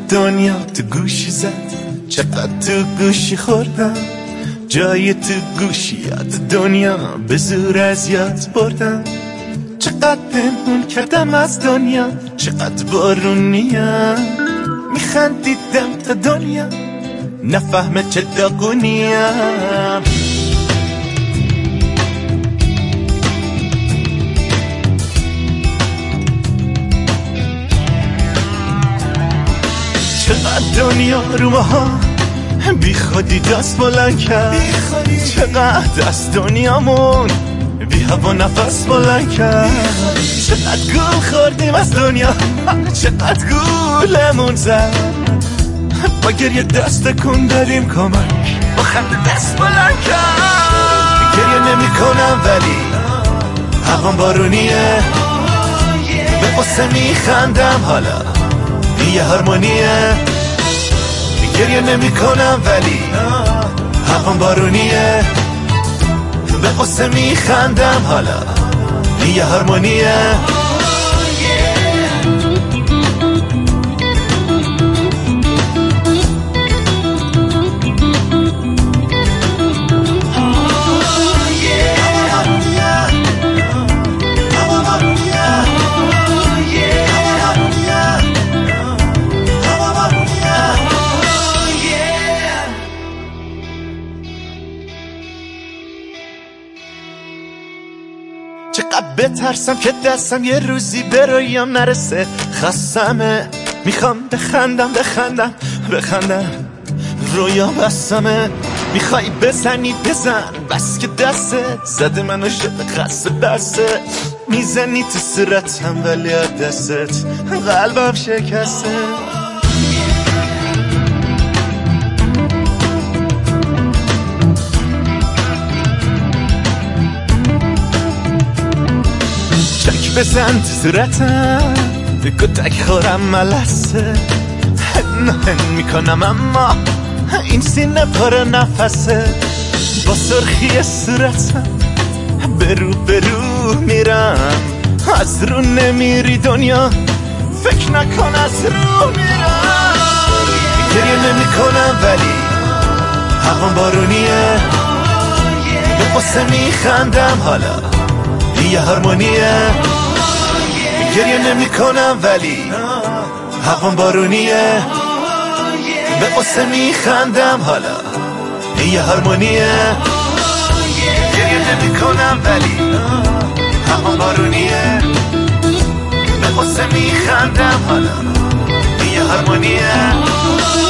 دنیا تو گوشی زد، چقدر تو گوشی خوردم، جای تو گوشیات دنیا به زور از یاد بردم. چقدر پنهون کردم از دنیا، چقدر بارونیم، میخندیدم تا دنیا نفهمه چه داغونیم. چقدر دنیا رو ماها بی خودی دست بلند کرد، چقدر از دنیامون بی هوا نفس بلند کرد. چقدر گول خوردیم از دنیا، چقدر گولمون زد، با گریه دست کن داریم کمک، با خنده دست بلند کرد. گریه نمی کنم ولی هوام بارونیه، به قصه می خندم حالا یه هارمونیه. گریه نمی کنم ولی هوام بارونیه، به قصه می خندم حالا یه هارمونیه. چقدر بترسم که دستم یه روزی به رویام نرسه، خستمه میخوام بخندم بخندم بخندم، رویا بستمه. میخوای بزنی بزن بس که دستت زده منو شده خسته بسته، میزنی تو صورتم ولی دستت قلبم شکسته. چک بزن تو صورتم کتک خورم ملسه، هن میکنم اما این سینه پر نفسه. با سرخی صورتم برو میرم، از رو نمیری دنیا فکر نکن از رو میرم. گریه نمی کنم ولی هوام بارونیه، به قصه میخندم حالا یه هارمونیه. گریه نمی کنم ولی هوام بارونیه، به قصه می خندم حالا یه هارمونیه. گریه نمی کنم ولی هوام بارونیه، به قصه می خندم حالا یه هارمونیه.